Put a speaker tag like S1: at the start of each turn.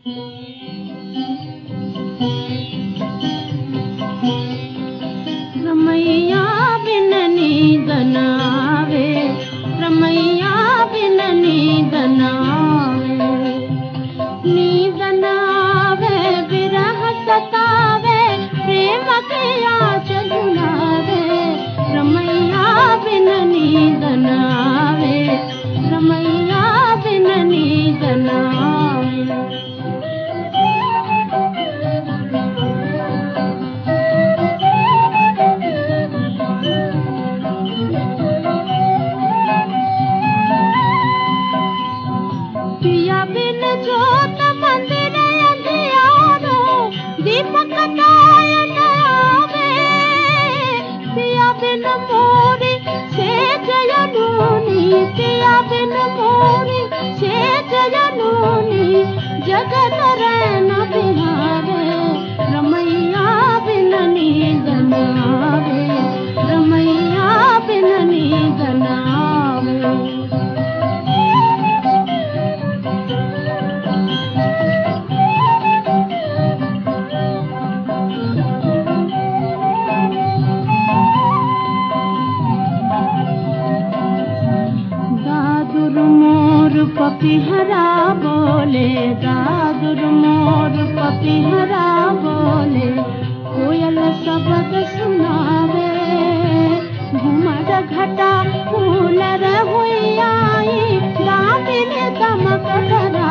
S1: रमैया बिन नींद न आवे, रमैया बिन नींद न आवे, नींद न आवे विरह सतावे, प्रेम के आँच झुलावे, रमैया बिन नींद न आवे, रमैया बिन नींद न आवे। पिया बिन जोत मंदिर अंधियारो, दीपक ताय न आवे, पिया बिन मोरी सेज जनूनी, पिया बिन मोरी सेज जनूनी, जगत रैन बिहारे, रमैया बिन नींद न आवे, रमैया बिन नींद न आवे। दादुर मोर पपीहरा बोले, दादुर मोर पपीहरा बोले, कोयल शब्द सुनावे, घुमर घटा फूल हुई आई, दामिनी दमक